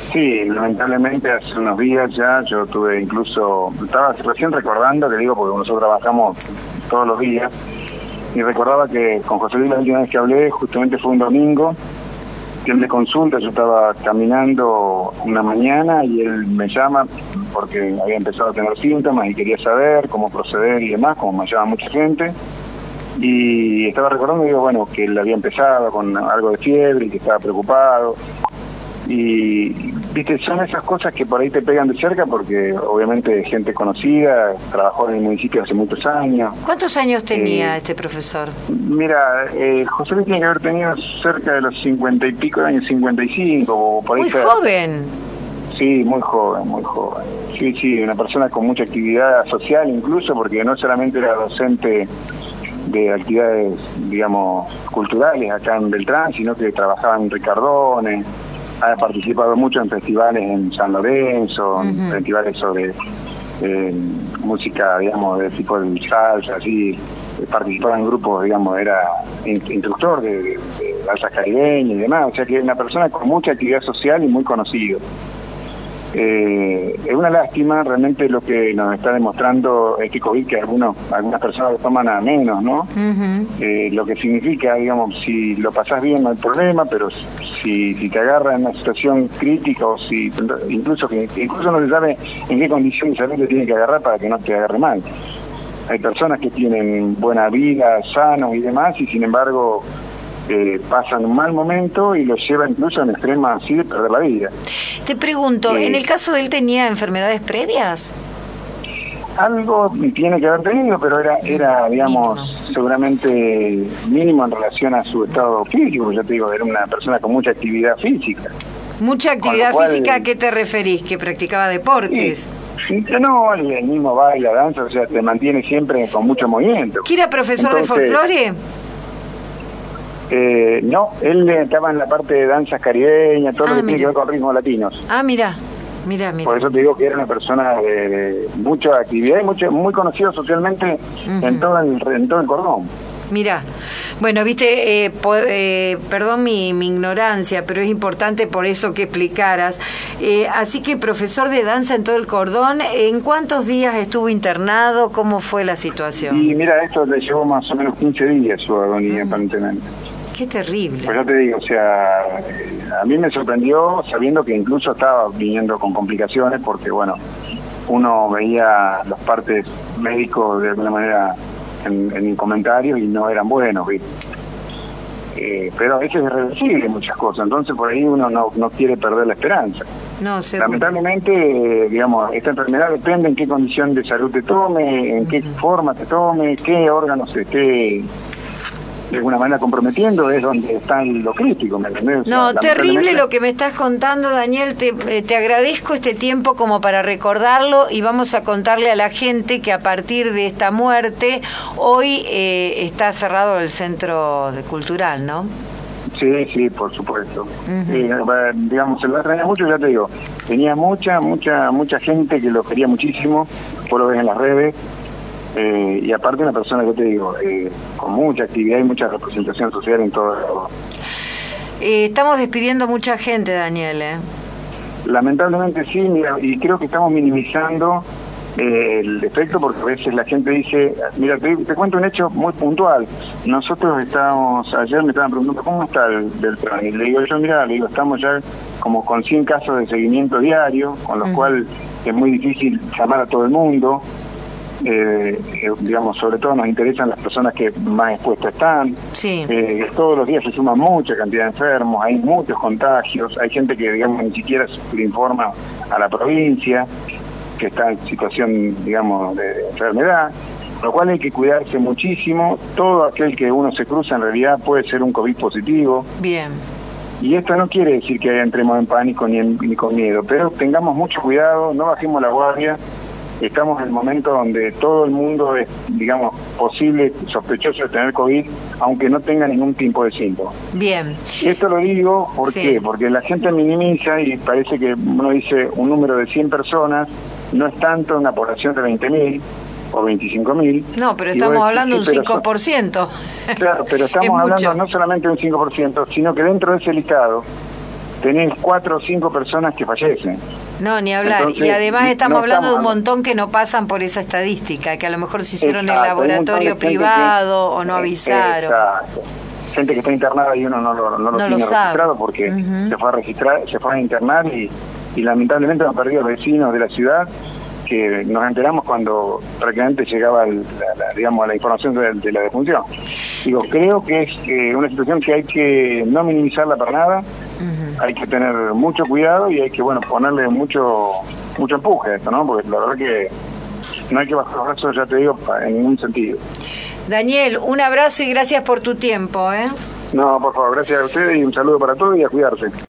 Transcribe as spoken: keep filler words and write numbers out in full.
Sí, lamentablemente hace unos días ya yo tuve incluso, estaba recién recordando, que digo, porque nosotros trabajamos todos los días, y recordaba que con José Luis la última vez que hablé, justamente fue un domingo, que él me consulta, yo estaba caminando una mañana y él me llama porque había empezado a tener síntomas y quería saber cómo proceder y demás, como me llama mucha gente. Y estaba recordando, digo, bueno, que él había empezado con algo de fiebre y que estaba preocupado. Y, viste, son esas cosas que por ahí te pegan de cerca porque obviamente gente conocida, trabajó en el municipio hace muchos años. ¿Cuántos años tenía eh, este profesor? Mira, eh, José Luis tiene que haber tenido cerca de los cincuenta y pico de años, cincuenta y cinco. O por ahí muy está. Joven. Sí, muy joven, muy joven. Sí, sí, una persona con mucha actividad social incluso, porque no solamente era docente de actividades, digamos, culturales acá en Beltrán, sino que trabajaba en Ricardones, ha participado mucho en festivales en San Lorenzo, en uh-huh. festivales sobre eh, música, digamos, de tipo de salsa, así, participaba en grupos, digamos, era instructor de, de, de salsa caribeña y demás, o sea que es una persona con mucha actividad social y muy conocido. Eh, es una lástima realmente lo que nos está demostrando este COVID, que algunos, algunas personas lo toman a menos, ¿no? Uh-huh. Eh, lo que significa, digamos, si lo pasás bien no hay problema, pero si, si te agarra en una situación crítica o si incluso que incluso no se sabe en qué condiciones de salud te tiene que agarrar para que no te agarre mal. Hay personas que tienen buena vida, sanos y demás, y sin embargo eh, pasan un mal momento y los lleva incluso en extrema así de perder la vida. Te pregunto, eh, ¿en el caso de él tenía enfermedades previas? Algo tiene que haber tenido, pero era, era digamos, mínimo. seguramente mínimo en relación a su estado físico. Ya te digo, era una persona con mucha actividad física. ¿Mucha actividad cual, física? ¿A qué te referís? ¿Que practicaba deportes? Sí, sí, no, el mismo baila, danza, o sea, te mantiene siempre con mucho movimiento. ¿Que era profesor Entonces, de folclore? Eh, no, él estaba en la parte de danzas caribeñas, todo ah, lo que mira. tiene que ver con ritmos latinos. Ah, mira, mira, mira. Por eso te digo que era una persona de, de mucha actividad y mucho, muy conocido socialmente uh-huh. en, todo el, en todo el cordón. Mira, bueno, viste, eh, po- eh, perdón mi, mi ignorancia, pero es importante por eso que explicaras. Eh, así que profesor de danza en todo el cordón, ¿en cuántos días estuvo internado? ¿Cómo fue la situación? Y mira, esto le llevó más o menos quince días su agonía, uh-huh. aparentemente. Qué terrible. Pues ya te digo, o sea, a mí me sorprendió sabiendo que incluso estaba viniendo con complicaciones porque, bueno, uno veía los partes médicos de alguna manera en, en comentarios y no eran buenos, ¿viste? Eh, pero a veces es reversible muchas cosas, entonces por ahí uno no, no quiere perder la esperanza. No, seguro. Lamentablemente, eh, digamos, esta enfermedad depende en qué condición de salud te tome, en qué forma te tome, qué órganos esté de alguna manera comprometiendo, es donde está lo crítico, ¿me entendés? O no, sea, terrible lo que me estás contando, Daniel, te, te agradezco este tiempo como para recordarlo y vamos a contarle a la gente que a partir de esta muerte, hoy eh, está cerrado el centro de cultural, ¿no? Sí, sí, por supuesto. Uh-huh. Eh, digamos, se lo extraña mucho, ya te digo, tenía mucha, mucha, mucha gente que lo quería muchísimo, por lo ves en las redes. Eh, y aparte una persona que te digo eh, con mucha actividad y mucha representación social en todo. Eh, estamos despidiendo mucha gente, Daniel. ¿eh? Lamentablemente sí, mira, y creo que estamos minimizando eh, el efecto porque a veces la gente dice, mira, te, te cuento un hecho muy puntual. Nosotros estábamos, ayer me estaban preguntando cómo está el Beltrán, y le digo yo, mira, le digo, estamos ya como con cien casos de seguimiento diario, con los uh-huh. cuales es muy difícil llamar a todo el mundo. Eh, eh, digamos, sobre todo nos interesan las personas que más expuestas están. Sí. Eh, todos los días se suma mucha cantidad de enfermos, hay muchos contagios, hay gente que, digamos, ni siquiera le informa a la provincia que está en situación, digamos, de enfermedad, lo cual hay que cuidarse muchísimo. Todo aquel que uno se cruza en realidad puede ser un COVID positivo. Bien. Y esto no quiere decir que entremos en pánico ni, en, ni con miedo, pero tengamos mucho cuidado, no bajemos la guardia. Estamos en el momento donde todo el mundo es, digamos, posible, sospechoso de tener COVID, aunque no tenga ningún tipo de síntoma. Bien. Esto lo digo, ¿por sí. qué? Porque la gente minimiza y parece que uno dice un número de cien personas, no es tanto en una población de veinte mil o veinticinco mil. No, pero estamos hablando de un cinco por ciento. Claro, pero estamos hablando no solamente de un cinco por ciento, sino que dentro de ese listado tenés cuatro o cinco personas que fallecen. No, ni hablar. Entonces, y además estamos no hablando estamos de un montón que no pasan por esa estadística, que a lo mejor se hicieron en el Exacto, laboratorio privado que, o no avisaron. Exacto. Gente que está internada y uno no lo, no lo no tiene lo registrado porque uh-huh. se fue a registrar, se fue a internar y, y lamentablemente han perdido vecinos de la ciudad que nos enteramos cuando prácticamente llegaba el, la, la, digamos, la información de, de la defunción. Digo, creo que es eh, una situación que hay que no minimizarla para nada, uh-huh. hay que tener mucho cuidado y hay que, bueno, ponerle mucho mucho empuje a esto, ¿no? Porque la verdad que no hay que bajar los brazos, ya te digo, en ningún sentido. Daniel, un abrazo y gracias por tu tiempo, ¿eh? No, por favor, gracias a ustedes y un saludo para todos y a cuidarse.